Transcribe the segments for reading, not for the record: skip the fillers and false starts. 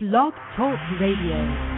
Blog Talk Radio.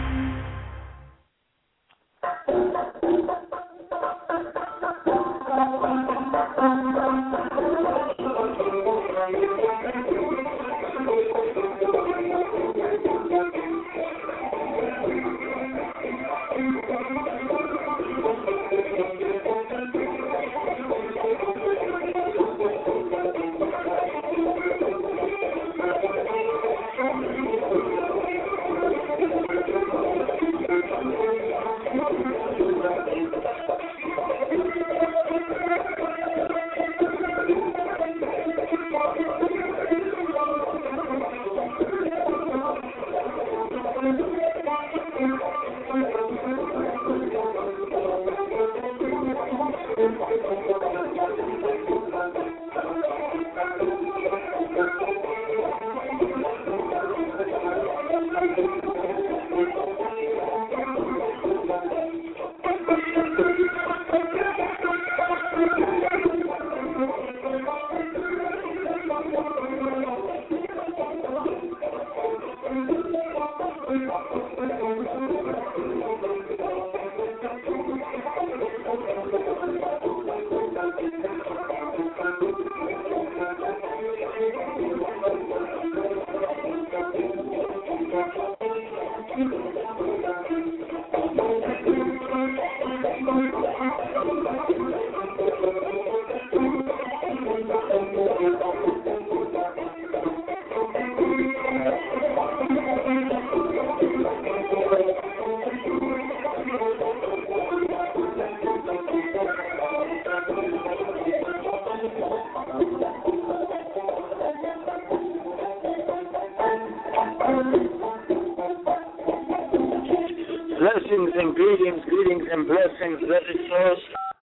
Blessings and greetings and blessings, blessed souls.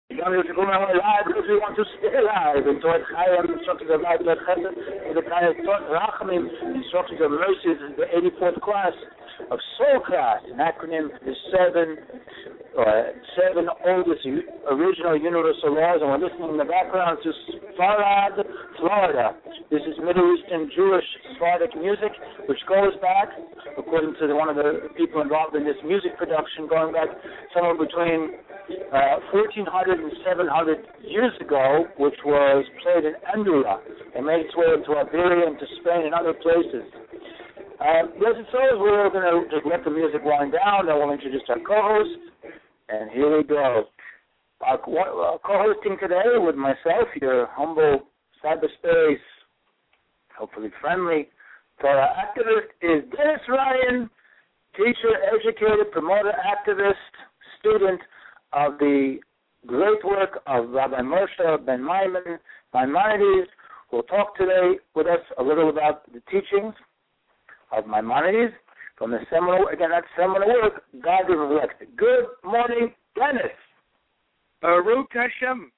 We want to stay alive. And so instructions of life, the kind of Rachamim, instructions of mercy. This is the 84th class of Soul Class. An acronym is seven oldest original universal laws. And we're listening in the background to Sfarad, Florida. This is Middle Eastern Jewish Sephardic music, which goes back, according to one of the people involved in this music production, going back somewhere between 1400 and 700 years ago, which was played in Andorra and made its way into Iberia, into Spain, and other places. Blessed souls, we're going to just let the music wind down, then we'll introduce our co-host, and here we go. Our co-hosting today with myself, your humble cyberspace, hopefully friendly, Torah activist, is Dennis Ryan, teacher, educator, promoter, activist, student of the great work of Rabbi Moshe Ben Maimonides, who will talk today with us a little about the teachings of Maimonides from the seminal work, God is Reflected. Good morning, Dennis. Baruch Hashem.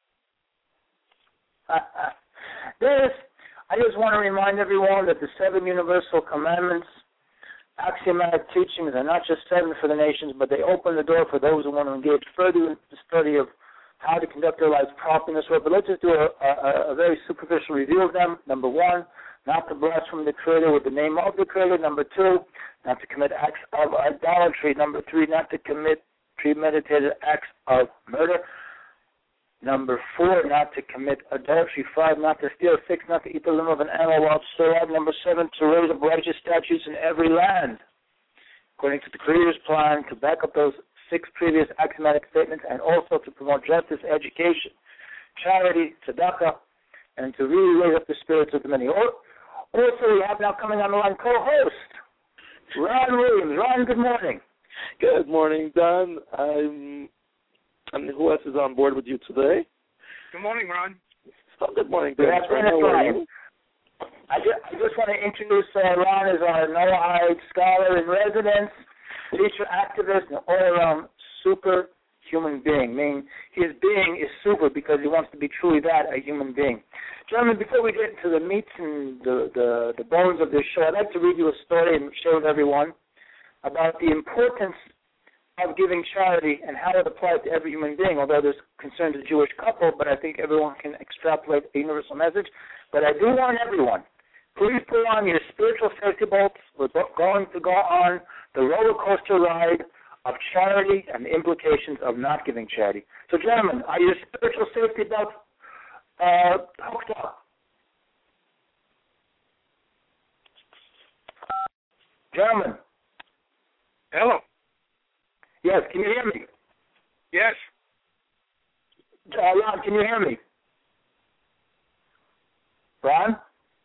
Dennis, I just want to remind everyone that the 7 universal commandments, axiomatic teachings, are not just 7 for the nations, but they open the door for those who want to engage further in the study of how to conduct their lives properly in this world. But let's just do a very superficial review of them. Number 1, not to blaspheme the Creator with the name of the Creator. Number 2, not to commit acts of idolatry. Number 3, not to commit premeditated acts of murder. Number 4, not to commit adultery. 5, not to steal. 6, not to eat the limb of an animal while it's still alive. Number 7, to raise up righteous statutes in every land, according to the Creator's plan, to back up those 6 previous axiomatic statements, and also to promote justice, education, charity, tzedakah, and to really raise up the spirits of the many. Also, we have now coming on the line co-host, Ron Williams. Ron, good morning. Good morning, Don. And who else is on board with you today? Good morning, Ron. Oh, good morning, Good Dennis. afternoon, Ryan. I just want to introduce Ron as our Noahide scholar in residence, teacher, activist, and all-around superhuman being. Meaning his being is super because he wants to be truly that, a human being. Gentlemen, before we get into the meats and the bones of this show, I'd like to read you a story and share with everyone about the importance of giving charity and how it applies to every human being, although this concerns a Jewish couple, but I think everyone can extrapolate the universal message. But I do warn everyone Please put on your spiritual safety belts. We're going to go on the roller coaster ride of charity and the implications of not giving charity. So, gentlemen, are your spiritual safety belts hooked up? Gentlemen. Hello. Yes, can you hear me? Yes. Ron, can you hear me? Ron?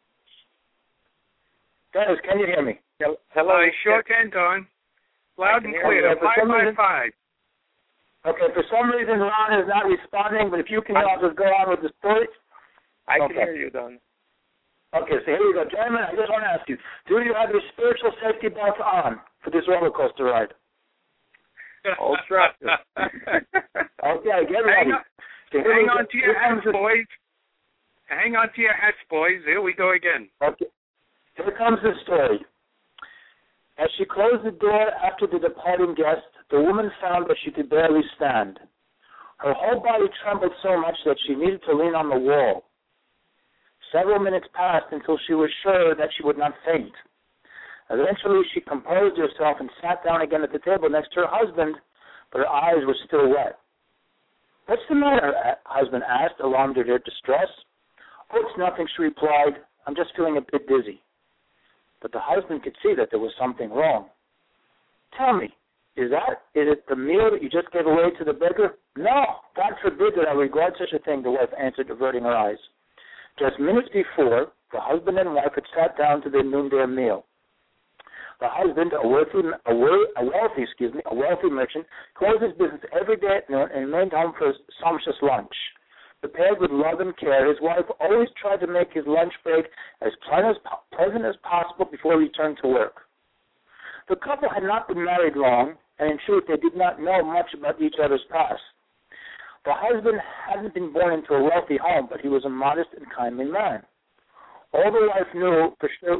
Dennis, can you hear me? Hello. I sure can, Don. Loud and clear. 555. Okay, for some reason Ron is not responding, but if you can, I'll just go on with the story. I can hear you, Don. Okay, so here we go. Gentlemen, I just want to ask you, do you have your spiritual safety belts on for this roller coaster ride? All strapped. Okay, get ready. Hang on to your hats, boys. Hang on to your hats, boys. Here we go again. Okay. Here comes the story. As she closed the door after the departing guest, the woman found that she could barely stand. Her whole body trembled so much that she needed to lean on the wall. Several minutes passed until she was sure that she would not faint. Eventually, she composed herself and sat down again at the table next to her husband, but her eyes were still wet. "What's the matter?" husband asked, alarmed at her distress. "Oh, it's nothing," she replied. "I'm just feeling a bit dizzy." But the husband could see that there was something wrong. "Tell me, is it the meal that you just gave away to the beggar?" "No, God forbid that I regard such a thing," the wife answered, averting her eyes. Just minutes before, the husband and wife had sat down to their noonday meal. The husband, a wealthy merchant, closed his business every day at noon and remained home for a sumptuous lunch. Prepared with love and care, his wife always tried to make his lunch break as pleasant as possible before he returned to work. The couple had not been married long, and in truth they did not know much about each other's past. The husband hadn't been born into a wealthy home, but he was a modest and kindly man. All the wife knew for sure...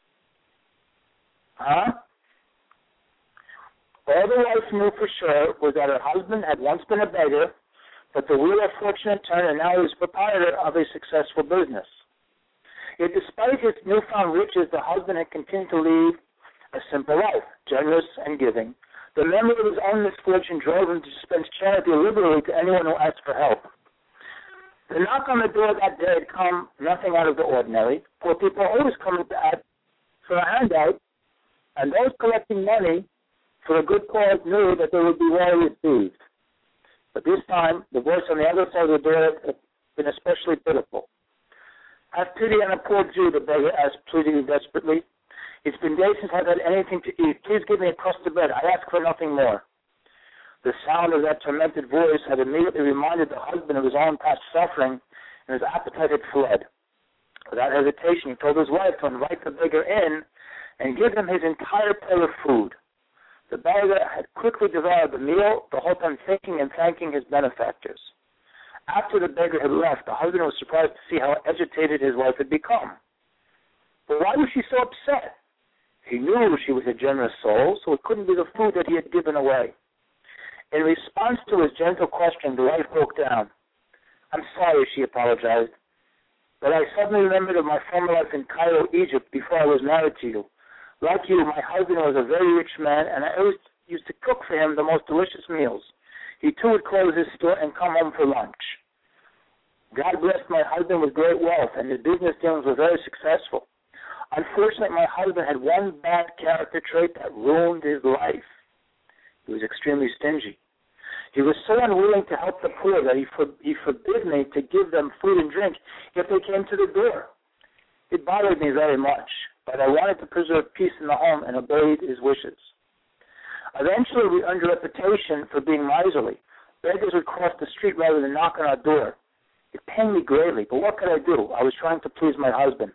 All the wife knew for sure was that her husband had once been a beggar, but the wheel of fortune had turned, and now he was proprietor of a successful business. Yet despite his newfound riches, the husband had continued to lead a simple life, generous and giving. The memory of his own misfortune drove him to dispense charity liberally to anyone who asked for help. The knock on the door that day had come nothing out of the ordinary, for people always coming to ask for a handout, and those collecting money for a good cause knew that they would be well received. But this time, the voice on the other side of the door had been especially pitiful. "Have pity on a poor Jew," the beggar asked, pleading desperately. "It's been days since I've had anything to eat. Please give me a crust of bread. I ask for nothing more." The sound of that tormented voice had immediately reminded the husband of his own past suffering, and his appetite had fled. Without hesitation, he told his wife to invite the beggar in and give him his entire plate of food. The beggar had quickly devoured the meal, the whole time thinking and thanking his benefactors. After the beggar had left, the husband was surprised to see how agitated his wife had become. But why was she so upset? He knew she was a generous soul, so it couldn't be the food that he had given away. In response to his gentle question, the wife broke down. "I'm sorry," she apologized, "but I suddenly remembered of my former life in Cairo, Egypt, before I was married to you. Like you, my husband was a very rich man, and I always used to cook for him the most delicious meals. He, too, would close his store and come home for lunch. God blessed my husband with great wealth, and his business dealings were very successful. Unfortunately, my husband had one bad character trait that ruined his life. He was extremely stingy. He was so unwilling to help the poor that he forbid me to give them food and drink if they came to the door. It bothered me very much, but I wanted to preserve peace in the home and obeyed his wishes. Eventually, we earned a reputation for being miserly. Beggars would cross the street rather than knock on our door. It pained me greatly, but what could I do? I was trying to please my husband.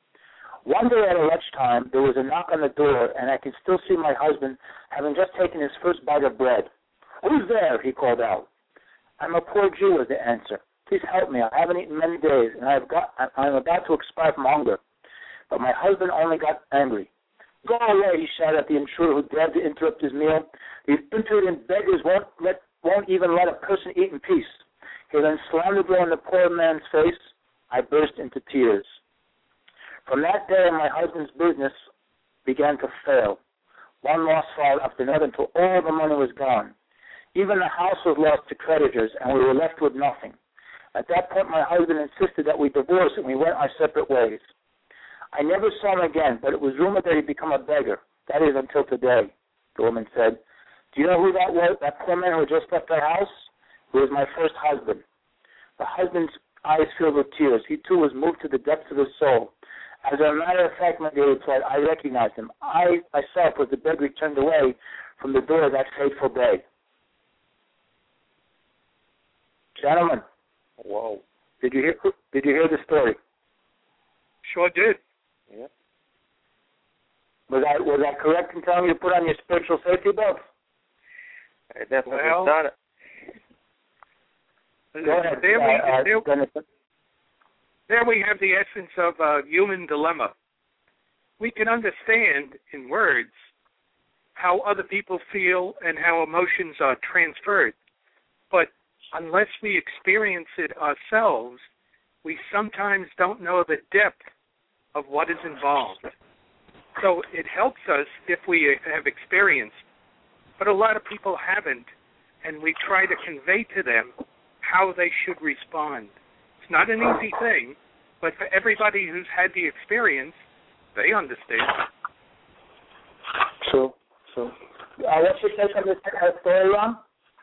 One day at lunchtime, there was a knock on the door, and I could still see my husband having just taken his first bite of bread. "Who's there?" he called out. "I'm a poor Jew," was the answer. "Please help me. I haven't eaten many days, and I'm about to expire from hunger." But my husband only got angry. "Go away," he shouted at the intruder who dared to interrupt his meal. "These impudent beggars won't even let a person eat in peace." He then slammed the door in the poor man's face. I burst into tears. From that day, my husband's business began to fail. One loss followed after another until all the money was gone. Even the house was lost to creditors, and we were left with nothing. At that point, my husband insisted that we divorce, and we went our separate ways. I never saw him again, but it was rumored that he'd become a beggar. That is until today, the woman said. Do you know who that was, that poor man who had just left our house? He was my first husband. The husband's eyes filled with tears. He, too, was moved to the depths of his soul. As a matter of fact, my dear, replied, I recognized him. I, myself, was the beggar he turned away from the door of that fateful day. Gentlemen. Whoa. Did you hear the story? Sure did. Yeah. Was I correct in telling you to put on your spiritual safety belt? I definitely done it. Go ahead. There we have the essence of a human dilemma. We can understand in words how other people feel and how emotions are transferred, but unless we experience it ourselves, we sometimes don't know the depth of what is involved. So it helps us if we have experienced, but a lot of people haven't, and we try to convey to them how they should respond. It's not an easy thing, but for everybody who's had the experience, they understand. True. What's your take on this story, Ron?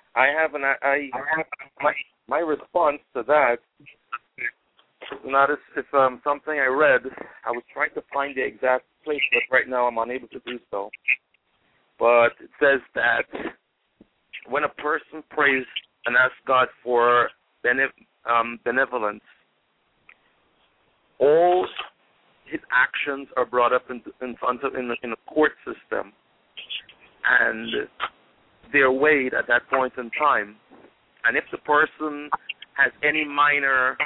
My response to that is not as if something I read. I was trying to find the exact place, but right now I'm unable to do so. But it says that when a person prays and asks God for benevolence, all his actions are brought up in a court system, and they're weighed at that point in time. And if the person has any minor,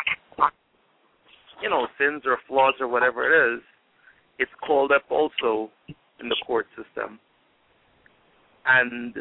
sins or flaws or whatever it is, it's called up also in the court system. And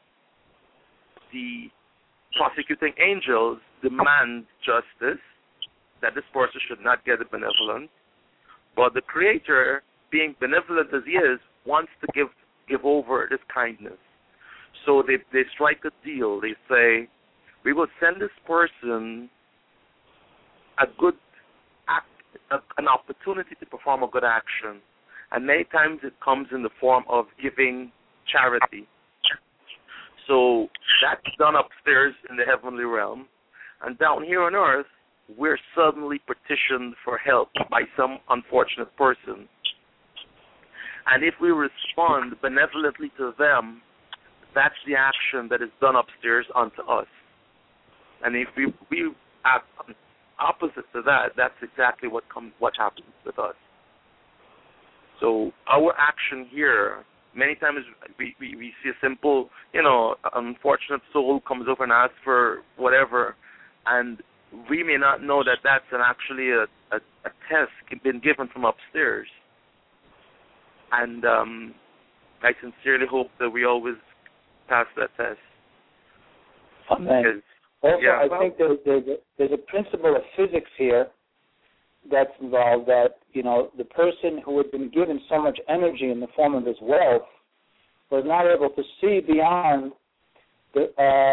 the prosecuting angels demand justice, that this person should not get a benevolence. But the Creator, being benevolent as He is, wants to give over this kindness. So they strike a deal. They say, we will send this person a good act, an opportunity to perform a good action. And many times it comes in the form of giving charity. So that's done upstairs in the heavenly realm. And down here on earth, we're suddenly petitioned for help by some unfortunate person. And if we respond benevolently to them, that's the action that is done upstairs unto us. And if we act opposite to that, that's exactly what happens with us. So our action here, many times we see a simple, unfortunate soul comes over and asks for whatever, and we may not know that that's actually a test been given from upstairs. And I sincerely hope that we always pass that test. Amen. I think there's a principle of physics here that's involved, that, the person who had been given so much energy in the form of his wealth was not able to see beyond the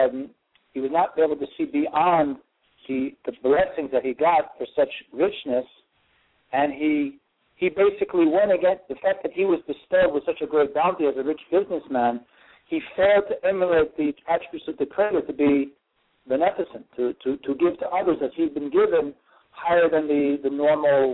blessings that he got for such richness, and he basically went against the fact that he was bestowed with such a great bounty as a rich businessman. He failed to emulate the attributes of the Creator to be beneficent, to give to others as he'd been given higher than the normal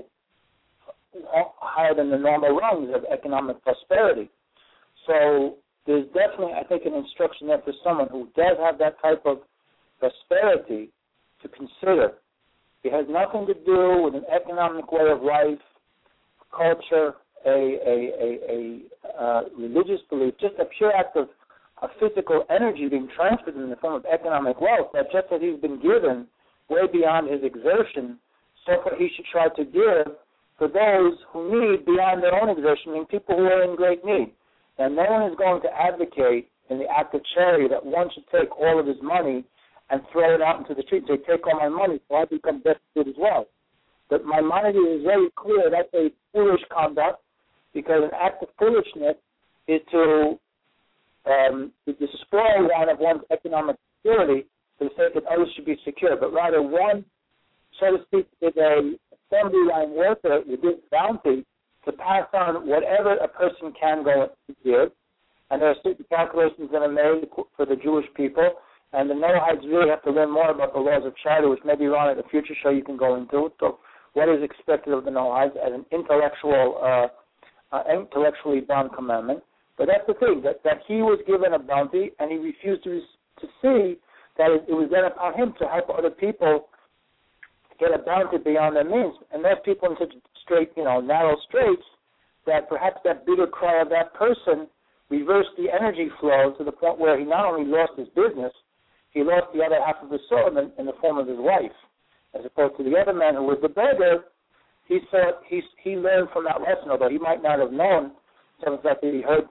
rungs of economic prosperity. So there's definitely, I think, an instruction there for someone who does have that type of prosperity to consider. It has nothing to do with an economic way of life, culture, a religious belief, just a pure act of physical energy being transferred in the form of economic wealth, that just as he's been given way beyond his exertion, so far he should try to give for those who need beyond their own exertion, meaning people who are in great need. And no one is going to advocate in the act of charity that one should take all of his money and throw it out into the street and say, take all my money so I become destitute as well. But Maimonides is very clear that's a foolish conduct, because an act of foolishness is to destroy one of one's economic security for the sake that others should be secure, but rather one, so to speak, is a assembly line worker with this bounty to pass on whatever a person can go and give. And there are certain calculations that are made for the Jewish people, and the Noahides really have to learn more about the laws of charity, which maybe Ron at a future show you can go into. So what is expected of the Noahides as an intellectually bound commandment. But that's the thing, that he was given a bounty, and he refused to see that it was then upon him to help other people get a bounty beyond their means. And those people in such narrow straits, that perhaps that bigger cry of that person reversed the energy flow to the point where he not only lost his business, he lost the other half of his soul in the form of his wife. As opposed to the other man who was the beggar, he learned from that lesson, although he might not have known some of that he heard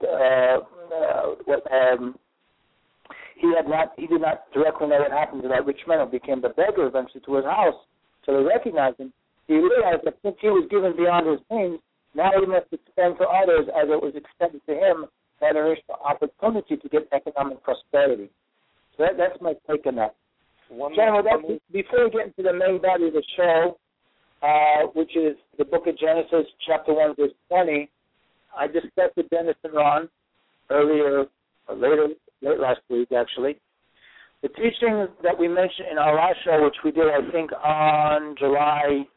he did not directly know what happened to that rich man who became the beggar eventually to his house. So they recognized him. He realized that since he was given beyond his means, now he must extend to others as it was extended to him, that there is the opportunity to get economic prosperity. So that's my take on that. General, before we get into the main body of the show, which is the book of Genesis, chapter 1, verse 20, I discussed with Dennis and Ron late last week, actually. The teaching that we mentioned in our last show, which we did, I think, on June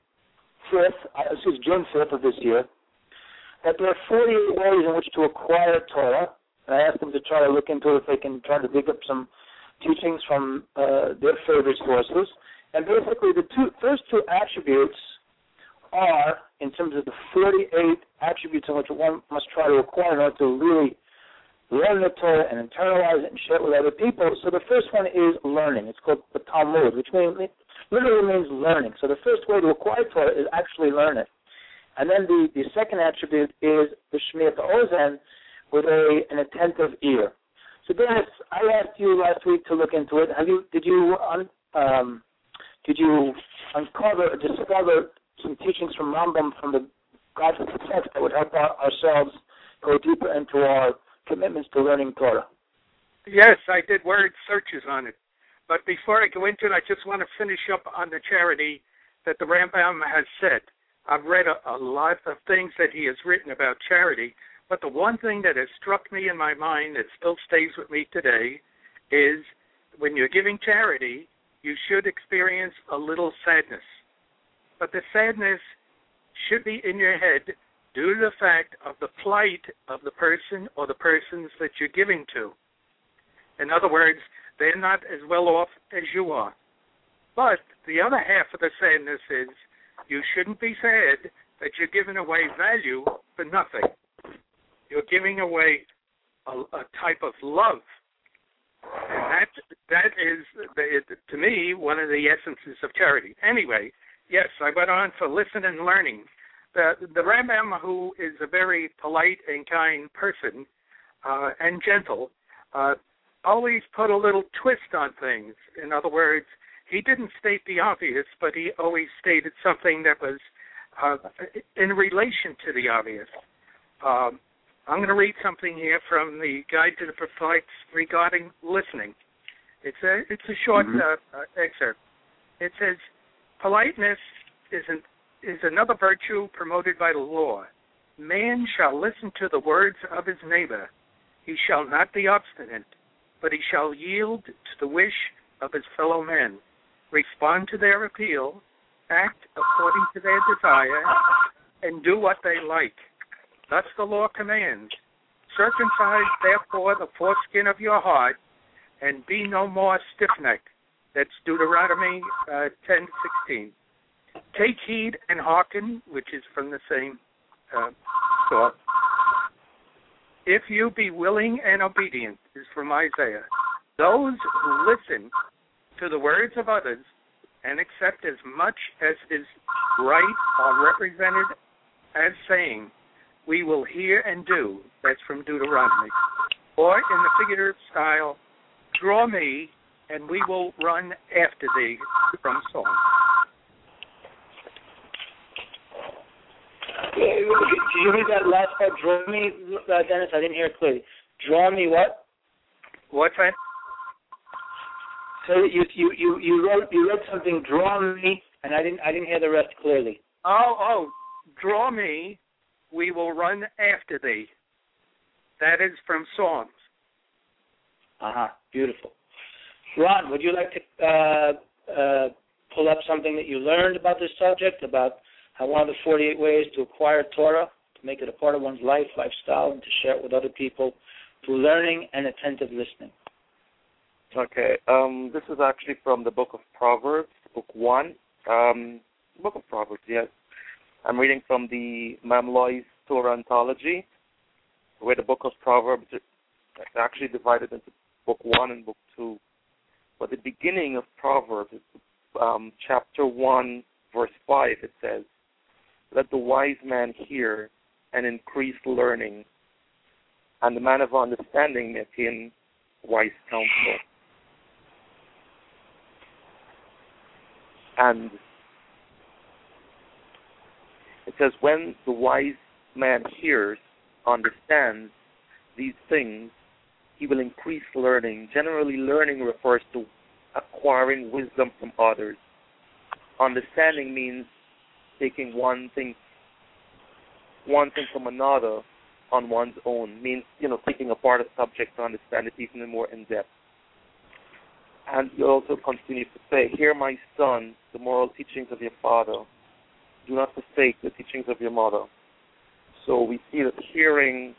5th of this year, that there are 48 ways in which to acquire Torah. And I asked them to try to look into it if they can try to dig up some teachings from their favorite sources. And basically, the first two attributes are, in terms of the 48 attributes in which one must try to acquire in order to really learn the Torah and internalize it and share it with other people. So the first one is learning. It's called the Talmud, which literally means learning. So the first way to acquire Torah is actually learn it. And then the second attribute is the Shmiat Ozen, with an attentive ear. So Dennis, I asked you last week to look into it. Did you uncover or discover some teachings from Rambam, from the God's text, that would help ourselves go deeper into our commitments to learning Torah? Yes, I did word searches on it. But before I go into it, I just want to finish up on the charity that the Rambam has said. I've read a lot of things that he has written about charity, but the one thing that has struck me in my mind that still stays with me today is when you're giving charity, you should experience a little sadness. But the sadness should be in your head due to the fact of the plight of the person or the persons that you're giving to. In other words, they're not as well off as you are. But the other half of the sadness is you shouldn't be sad that you're giving away value for nothing. You're giving away a type of love. And that is, to me, one of the essences of charity. Anyway, yes, I went on for listen and learning. The Rambam, who is a very polite and kind person and gentle, always put a little twist on things. In other words, he didn't state the obvious, but he always stated something that was in relation to the obvious. I'm going to read something here from the Guide to the Perplexed regarding listening. It's a short excerpt. It says, politeness is another virtue promoted by the law. Man shall listen to the words of his neighbor. He shall not be obstinate, but he shall yield to the wish of his fellow men, respond to their appeal, act according to their desire, and do what they like. Thus the law commands, circumcise therefore the foreskin of your heart, and be no more stiff-necked. That's Deuteronomy 10:16. Take heed and hearken, which is from the same source. If you be willing and obedient, is from Isaiah. Those who listen to the words of others and accept as much as is right are represented as saying, we will hear and do. That's from Deuteronomy. Or in the figurative style, draw me and we will run after thee, from Psalm. Did you read that last part? Draw me, Dennis. I didn't hear it clearly. Draw me what? What's that? So you read something. Draw me, and I didn't hear the rest clearly. Oh, draw me, we will run after thee. That is from Psalms. Beautiful. Ron, would you like to pull up something that you learned about this subject, about how one of the 48 ways to acquire Torah, to make it a part of one's life, lifestyle, and to share it with other people through learning and attentive listening? Okay. This is actually from the book of Proverbs, book 1. Book of Proverbs, yes. I'm reading from the Mamlois Torah Anthology, where the book of Proverbs is actually divided into book 1 and book 2. But the beginning of Proverbs, chapter 1, verse 5, it says, "Let the wise man hear and increase learning, and the man of understanding may attain wise counsel." And it says, when the wise man hears, understands these things, he will increase learning. Generally, learning refers to acquiring wisdom from others. Understanding means taking one thing from another on one's own. Means, taking apart a subject to understand it even more in depth. And he also continues to say, "Hear, my son, the moral teachings of your father. Do not forsake the teachings of your mother." So we see that hearing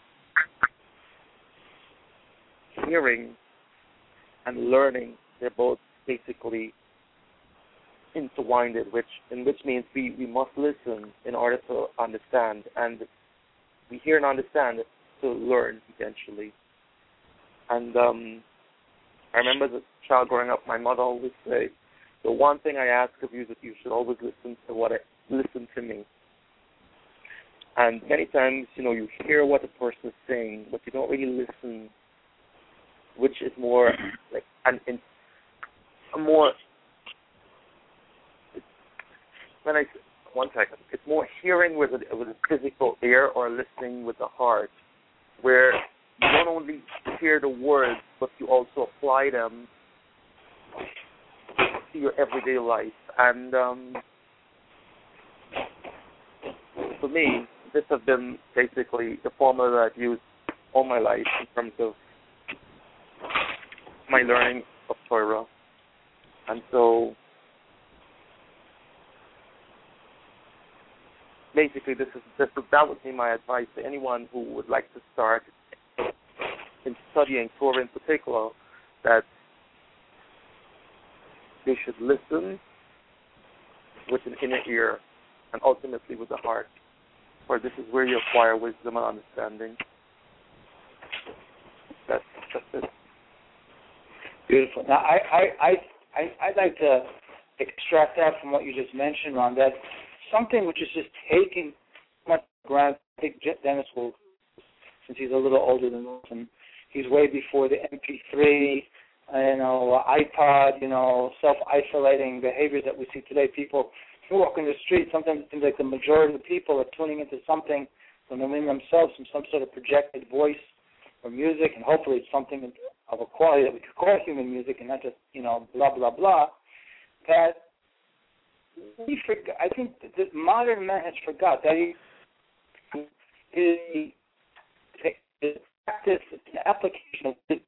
and learning, they're both basically intertwined, which means we must listen in order to understand, and we hear and understand to learn eventually. And I remember as a child growing up, my mother always say, "The one thing I ask of you is that you should always listen to me." And many times, you hear what the person is saying, but you don't really listen, which is more like it's more hearing with a physical ear or listening with the heart, where you don't only hear the words, but you also apply them to your everyday life. And for me, this has been basically the formula that I've used all my life in terms of my learning of Torah. And so basically that would be my advice to anyone who would like to start in studying Torah in particular, that they should listen with an inner ear and ultimately with the heart, for this is where you acquire wisdom and understanding. That's it. Beautiful. Now, I'd like to extract that from what you just mentioned, Ron, that something which is just taking much ground. I think Dennis will, since he's a little older than us, and he's way before the MP3, iPod, self-isolating behaviors that we see today. People who walk in the street, sometimes it seems like the majority of the people are tuning into something from within themselves, from some sort of projected voice or music, and hopefully it's something of a quality that we could call human music and not just, blah, blah, blah, that we forgot. I think the modern man has forgot that the practice, the application of this,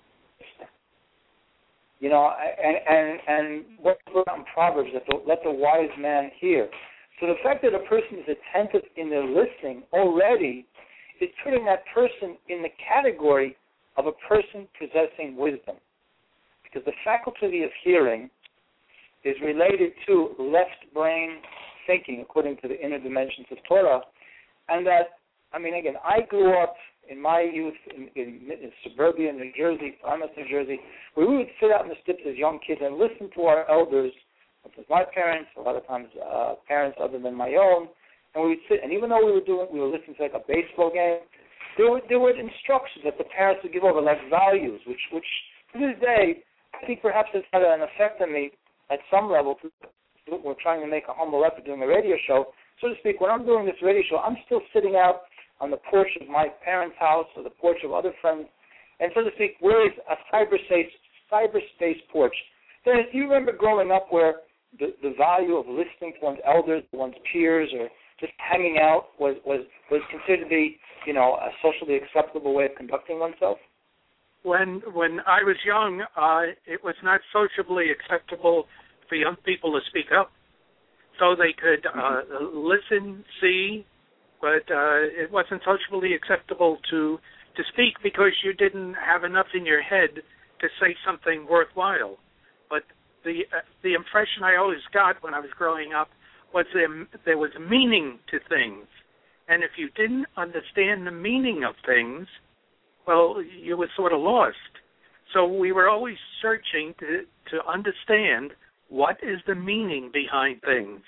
and what's about in Proverbs, let the wise man hear. So the fact that a person is attentive in their listening already is putting that person in the category of a person possessing wisdom. Because the faculty of hearing is related to left brain thinking, according to the inner dimensions of Torah. And that, again, I grew up in my youth in suburbia New Jersey, Plymouth, New Jersey, where we would sit out in the steps as young kids and listen to our elders, which was my parents, a lot of times parents other than my own, and we would sit, and even though we were listening to like a baseball game, there were instructions that the parents would give over, like values, which to this day, I think perhaps has had an effect on me at some level. We're trying to make a humble effort doing a radio show, so to speak, when I'm doing this radio show, I'm still sitting out on the porch of my parents' house or the porch of other friends, and so to speak, whereas a cyberspace porch. Dennis, do you remember growing up where the value of listening to one's elders, one's peers, or just hanging out was considered to be, a socially acceptable way of conducting oneself? When I was young, it was not sociably acceptable for young people to speak up. So they could listen, see, but it wasn't socially acceptable to speak because you didn't have enough in your head to say something worthwhile. But the impression I always got when I was growing up was there was meaning to things. And if you didn't understand the meaning of things, well, you were sort of lost. So we were always searching to understand what is the meaning behind things.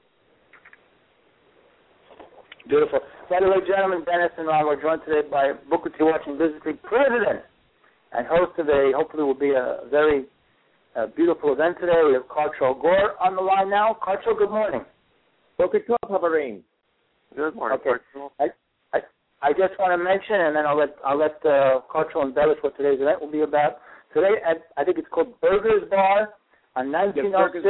Beautiful. By the way, gentlemen, Dennis and I were joined today by Booker T. Washington Business League President and host of hopefully will be a very beautiful event today. We have Cartrell Gore on the line now. Cartrell, good morning. Booker T. Havarine. Good morning. Okay. I just want to mention, and then I'll let Cartrell embellish what today's event will be about. Today, I think it's called Burgers Bar on 1906.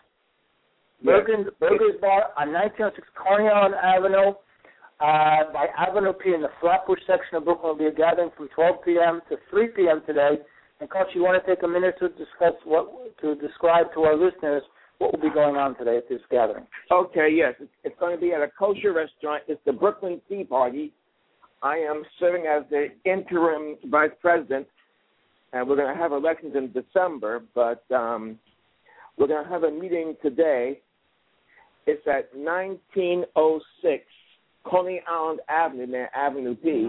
Burgers Bar on 1906 Coney Island Avenue by Avenue P in the Flatbush section of Brooklyn. Will be a gathering from 12 p.m. to 3 p.m. today. And Coach, you want to take a minute to describe to our listeners what will be going on today at this gathering? Okay, yes. It's going to be at a kosher restaurant. It's the Brooklyn Tea Party. I am serving as the interim vice president, and we're going to have elections in December, but we're going to have a meeting today. It's at 1906 Coney Island Avenue, near Avenue P.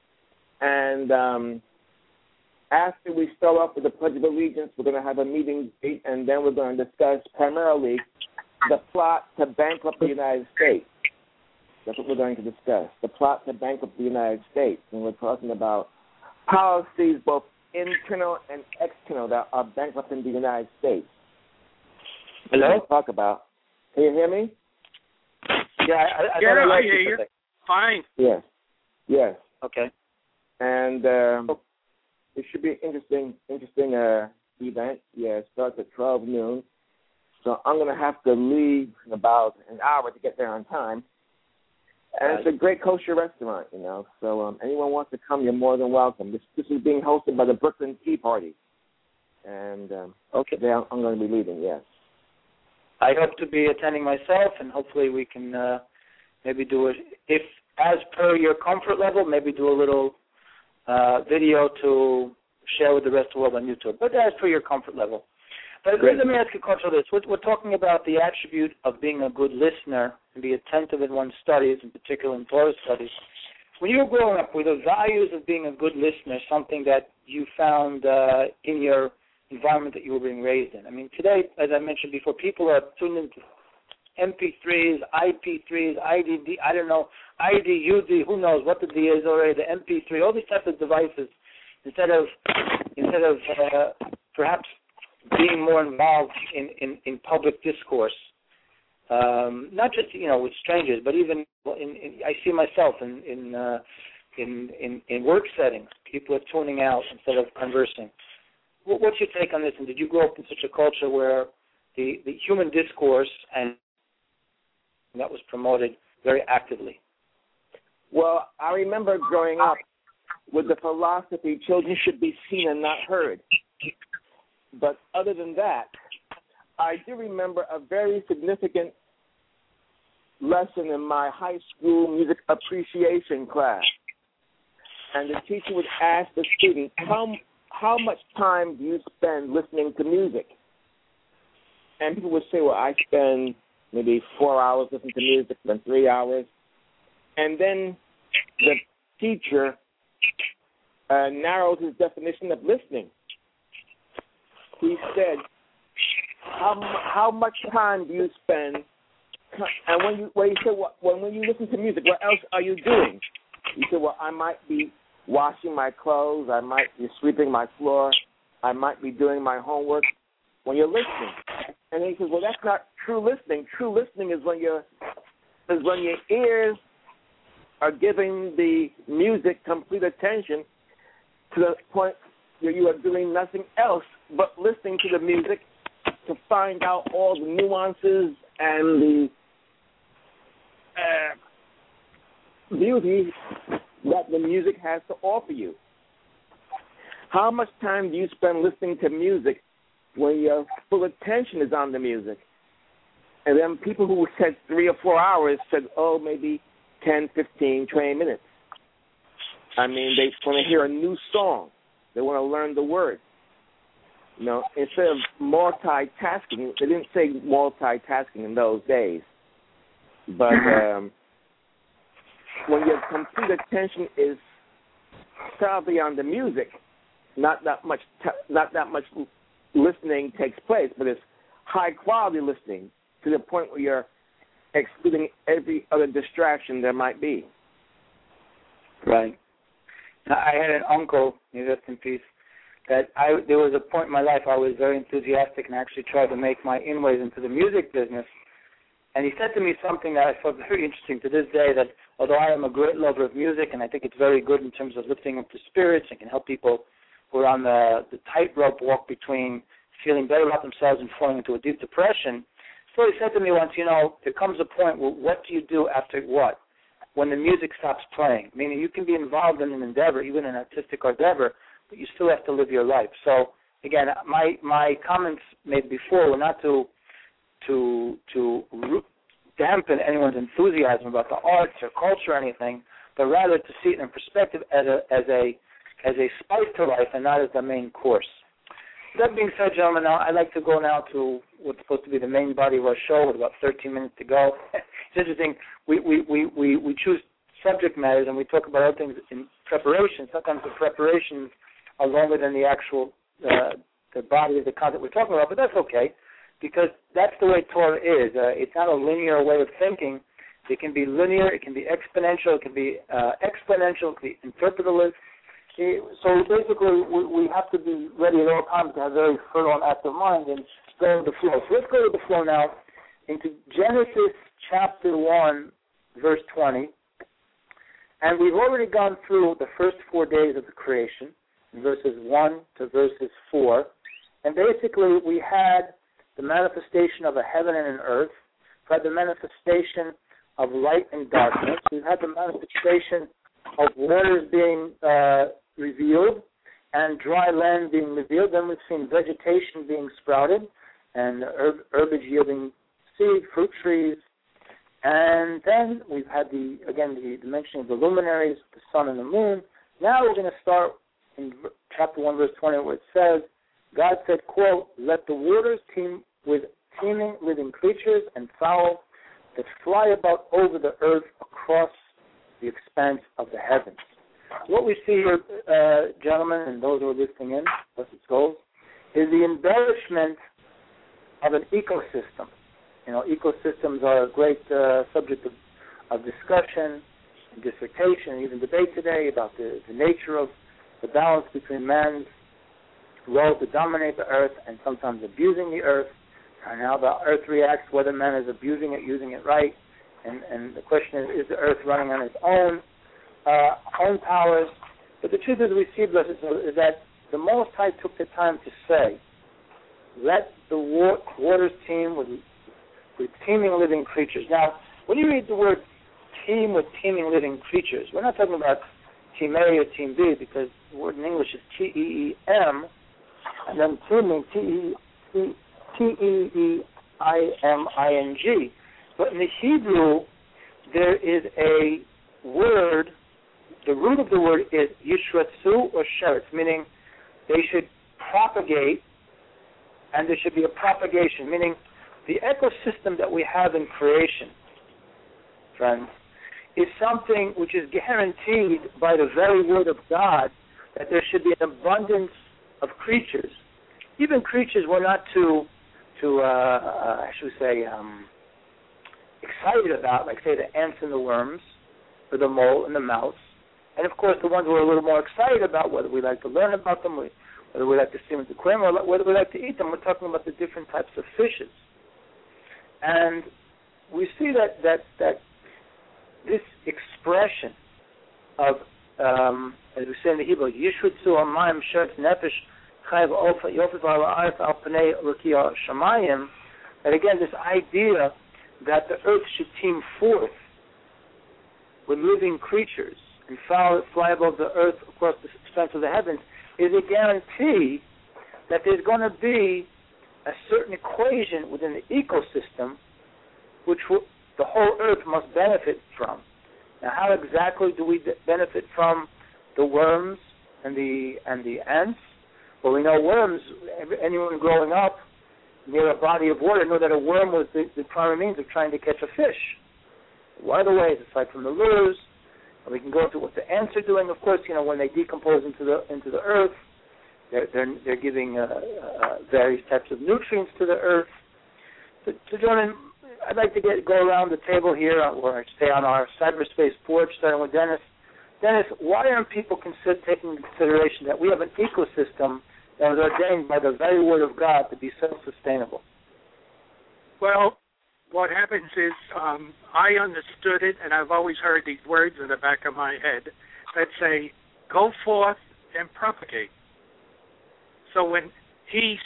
And after we start off with the Pledge of Allegiance, we're going to have a meeting date, and then we're going to discuss primarily the plot to bankrupt the United States. That's what we're going to discuss, the plot to bankrupt the United States. And we're talking about policies, both internal and external, that are bankrupting the United States. Hello? Talk about. Can you hear me? Yeah, I hear you. Fine. Yes. Okay. And it should be an interesting event. Yeah, it starts at 12 noon. So I'm going to have to leave in about an hour to get there on time. And it's a great kosher restaurant, So anyone wants to come, you're more than welcome. This is being hosted by the Brooklyn Tea Party. And today I'm going to be leaving, yes. I hope to be attending myself, and hopefully we can maybe do it, if as per your comfort level, maybe do a little video to share with the rest of the world on YouTube, but as per your comfort level. But let me ask you, Coach, this. We're talking about the attribute of being a good listener and be attentive in one's studies, in particular in Torah studies. When you were growing up, were the values of being a good listener something that you found in your environment that you were being raised in? I mean, today, as I mentioned before, people are tuned into MP3s, IP3s, IDD, I don't know, ID, UD, who knows what the D is already, the MP3, all these types of devices, instead of perhaps being more involved in public discourse, not just with strangers, but even I see myself in work settings. People are tuning out instead of conversing. What's your take on this? And did you grow up in such a culture where the human discourse and that was promoted very actively? Well, I remember growing up with the philosophy children should be seen and not heard. But other than that, I do remember a very significant lesson in my high school music appreciation class. And the teacher would ask the student, how much time do you spend listening to music? And people would say, well, I spend maybe 4 hours listening to music, then 3 hours. And then the teacher narrowed his definition of listening. He said, how much time do you spend? And when you listen to music, what else are you doing? He said, well, I might be washing my clothes. I might be sweeping my floor. I might be doing my homework when you're listening. And he says, well, that's not true listening. True listening is when you're is when your ears are giving the music complete attention to the point where you are doing nothing else but listening to the music to find out all the nuances and the beauty that the music has to offer you. How much time do you spend listening to music when your full attention is on the music? And then people who said 3 or 4 hours said, oh, maybe 10, 15, 20 minutes. I mean, they want to hear a new song. They want to learn the words. You know, instead of multitasking, they didn't say multitasking in those days. But when your complete attention is solely on the music, not that much listening takes place, but it's high quality listening to the point where you're excluding every other distraction there might be. Right. I had an uncle, may he rest in peace, that there was a point in my life I was very enthusiastic and actually tried to make my inways into the music business. And he said to me something that I found very interesting to this day, that although I am a great lover of music and I think it's very good in terms of lifting up the spirits and can help people who are on the tightrope walk between feeling better about themselves and falling into a deep depression, so he said to me once, you know, there comes a point where what do you do after what? When the music stops playing. Meaning you can be involved in an endeavor, even an artistic endeavor, but you still have to live your life. So, again, my comments made before were not to dampen anyone's enthusiasm about the arts or culture or anything, but rather to see it in perspective as a spice to life and not as the main course. That being said, gentlemen, now I'd like to go now to what's supposed to be the main body of our show with about 13 minutes to go. It's interesting. We choose subject matters and we talk about other things in preparation. Sometimes the preparations are longer than the actual the body of the content we're talking about, but that's okay because that's the way Torah is. It's not a linear way of thinking. It can be linear. It can be exponential. It can be exponential. It can be interpretative. So basically, we have to be ready at all times to have a very fertile and active mind and go with the flow. So let's go with the flow now into Genesis chapter 1, verse 20. And we've already gone through the first 4 days of the creation, verses 1 to verses 4. And basically, we had the manifestation of a heaven and an earth. We had the manifestation of light and darkness. We've had the manifestation of waters being revealed and dry land being revealed. Then we've seen vegetation being sprouted and herbage yielding seed, fruit trees. And then we've had the mentioning of the luminaries, the sun and the moon. Now we're going to start in chapter 1, verse 20, where it says, God said, quote, let the waters teem with teeming living creatures and fowl that fly about over the earth across the expanse of the heavens. What we see here, gentlemen, and those who are listening in, blessed souls, is the embellishment of an ecosystem. You know, ecosystems are a great subject of discussion and dissertation and even debate today about the nature of the balance between man's role to dominate the earth and sometimes abusing the earth, and how the earth reacts, whether man is abusing it, using it right. And the question is the earth running on its own powers? But the truth is, we see, blessed is that the Most High took the time to say, let the waters teem with teeming living creatures. Now, when you read the word teem with teeming living creatures, we're not talking about team A or team B, because the word in English is T-E-E-M, and then teeming, T-E-E-I-M-I-N-G. But in the Hebrew, there is a word, the root of the word is yishratzu or sheretz, meaning they should propagate and there should be a propagation, meaning the ecosystem that we have in creation, friends, is something which is guaranteed by the very word of God that there should be an abundance of creatures. Even creatures we're not too excited about, like, say, the ants and the worms, or the mole and the mouse. And, of course, the ones we're a little more excited about, whether we like to learn about them, whether we like to swim with the aquarium, or whether we like to eat them. We're talking about the different types of fishes. And we see that this expression of, as we say in the Hebrew, Yishud Su Amayim Shert Nefesh Chayv Ofa Yofif Al-Arif Al-Panei Rukiya Shamayim, that again, this idea that the earth should teem forth with living creatures and fly above the earth across the expanse of the heavens is a guarantee that there's going to be a certain equation within the ecosystem which the whole earth must benefit from. Now, how exactly do we benefit from the worms and the ants? Well, we know worms. Anyone growing up near a body of water knew that a worm was the primary means of trying to catch a fish. One of the ways, aside from the lures, and we can go into what the ants are doing. Of course, when they decompose into the earth, they're giving various types of nutrients to the earth. So, gentlemen, I'd like to go around the table here, or I should say on our cyberspace porch, starting with Dennis. Dennis, why aren't people taking into consideration that we have an ecosystem that was ordained by the very word of God to be self-sustainable? Well, what happens is I understood it, and I've always heard these words in the back of my head that say, go forth and propagate. So when he,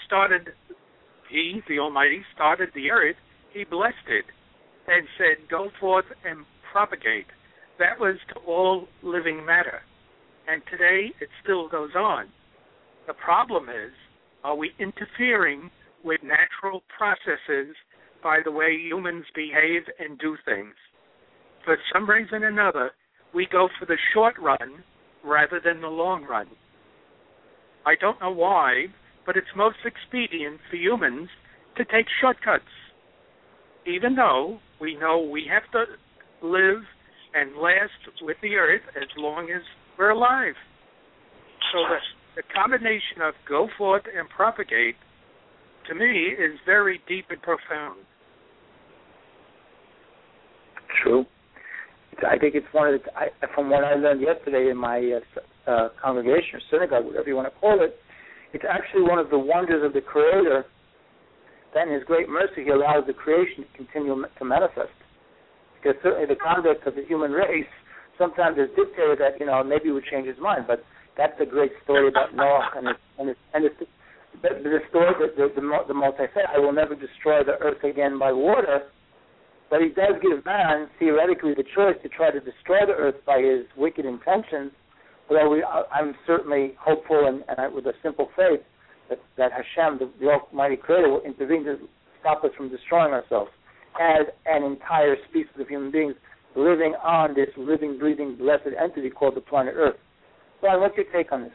the Almighty, started the earth, he blessed it and said, go forth and propagate. That was to all living matter. And today it still goes on. The problem is, are we interfering with natural processes by the way humans behave and do things? For some reason or another, we go for the short run rather than the long run. I don't know why, but it's most expedient for humans to take shortcuts, even though we know we have to live and last with the earth as long as we're alive. So the combination of go forth and propagate, to me, is very deep and profound. True. I think it's one of from what I learned yesterday in my congregation or synagogue, whatever you want to call it, it's actually one of the wonders of the Creator that in His great mercy He allows the creation to continue to manifest. Because certainly the conduct of the human race sometimes is dictated that, maybe he would change his mind, but that's a great story about Noah and the story that the Most High said, I will never destroy the earth again by water. But He does give man, theoretically, the choice to try to destroy the earth by his wicked intentions. Although I'm certainly hopeful and with a simple faith that Hashem, the Almighty Creator, will intervene to stop us from destroying ourselves as an entire species of human beings living on this living, breathing, blessed entity called the planet Earth. Brian, what's your take on this?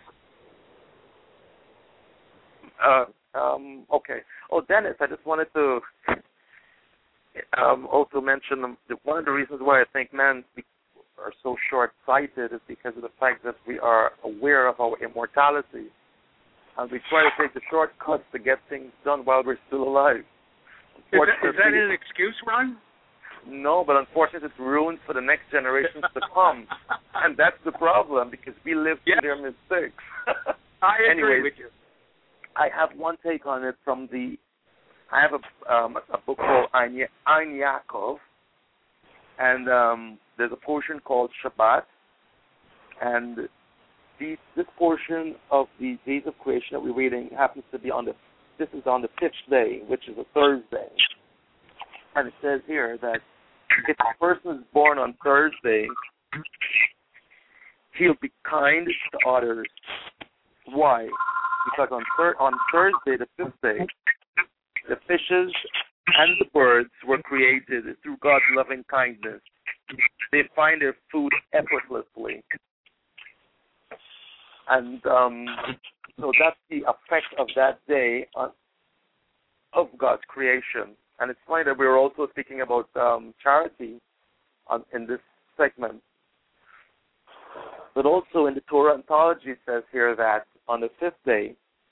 Okay. Oh, Dennis, I just wanted to also mention one of the reasons why I think men are so short-sighted is because of the fact that we are aware of our immortality, and we try to take the shortcuts to get things done while we're still alive. Is that an excuse, Ron? No, but unfortunately it's ruined for the next generations to come. And that's the problem, because we live through their mistakes. I agree with you. I have one take on it from I have a book called Ein Yaakov, and there's a portion called Shabbat, and this portion of the days of creation that we're reading happens to be this is on the 5th day, which is a Thursday. And it says here that if a person is born on Thursday, he'll be kind to others. Why? Because on Thursday, the 5th day, the fishes and the birds were created through God's loving kindness. They find their food effortlessly. And so that's the effect of that day of God's creation. And it's funny that we're also speaking about charity in this segment. But also in the Torah Anthology it says here that on the 5th day,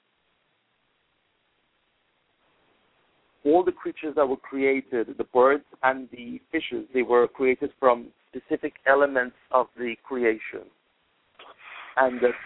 all the creatures that were created, the birds and the fishes, they were created from specific elements of the creation. And the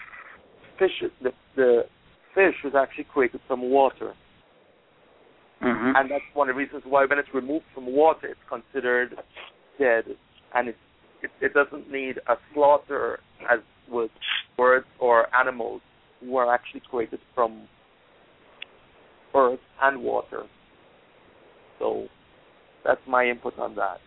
fish was actually created from water. Mm-hmm. And that's one of the reasons why when it's removed from water, it's considered dead, and it's It doesn't need a slaughter as with birds or animals who are actually created from earth and water. So that's my input on that.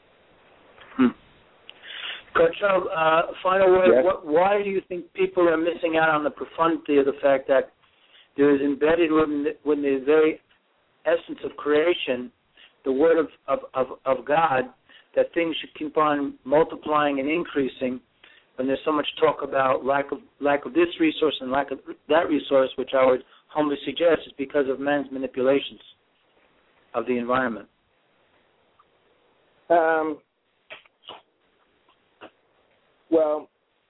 Coach, final word. Yes. Why do you think people are missing out on the profundity of the fact that there is embedded within the very essence of creation, the word of God, that things should keep on multiplying and increasing when there's so much talk about lack of this resource and lack of that resource, which I would humbly suggest is because of man's manipulations of the environment? Well,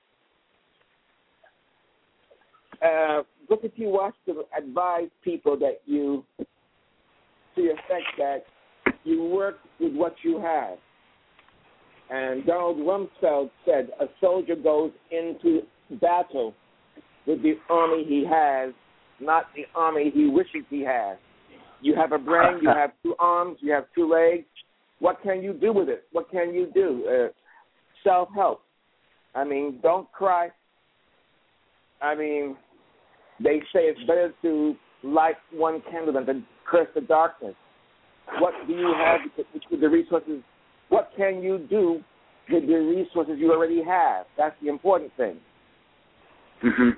Booker T. Washington advised people that to the effect that you work with what you have. And Donald Rumsfeld said a soldier goes into battle with the army he has, not the army he wishes he has. You have a brain, you have 2 arms, you have 2 legs. What can you do with it? What can you do? Self-help. I mean, don't cry. I mean, they say it's better to light one candle than to curse the darkness. What do you have with the resources? What can you do with the resources you already have? That's the important thing. Mm-hmm.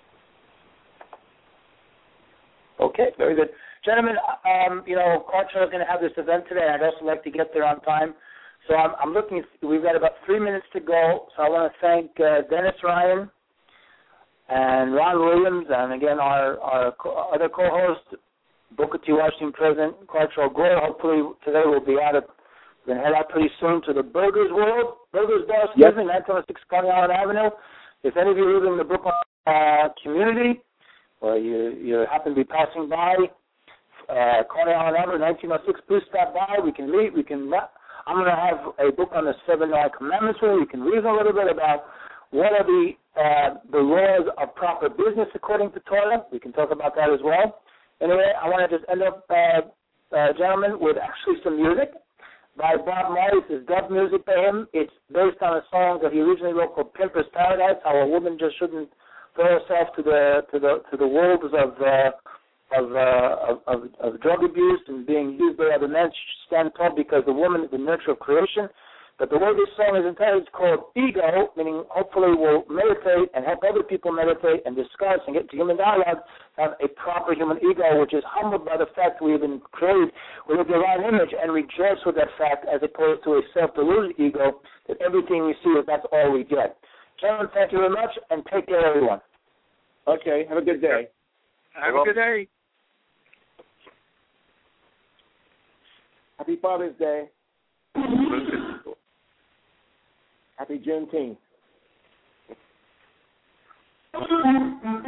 Okay, very good. Gentlemen, Culture is going to have this event today, and I'd also like to get there on time. So I'm looking, we've got about 3 minutes to go, so I want to thank Dennis Ryan and Ron Williams, and again, our other co-host, Booker T. Washington President, Carter Gore. Hopefully today we'll be we're going to head out pretty soon to the Burgers Bar, Yes. 926 Coney Island Avenue. If any of you live in the Brooklyn community, or you happen to be passing by Coney Island Avenue, 1906, please stop by. We can meet. I'm going to have a book on the 7 Commandments where we can read a little bit about what are the laws of proper business according to Torah. We can talk about that as well. Anyway, I want to just end up, gentlemen, with actually some music by Bob Marley. This is dub music by him. It's based on a song that he originally wrote called Pimper's Paradise, how a woman just shouldn't throw herself to the wolves of drug abuse and being used by other men. She should stand tall because the woman is the nurture of creation. But the way this song is entitled is called Ego, meaning hopefully we'll meditate and help other people meditate and discuss and get to human dialogue, have a proper human ego, which is humbled by the fact that we have been created with a divine image and rejoice with that fact as opposed to a self-deluded ego that everything we see is that's all we get. Gentlemen, thank you very much, and take care, everyone. Okay, have a good day. Have a good day. Happy Father's Day. Happy Juneteenth.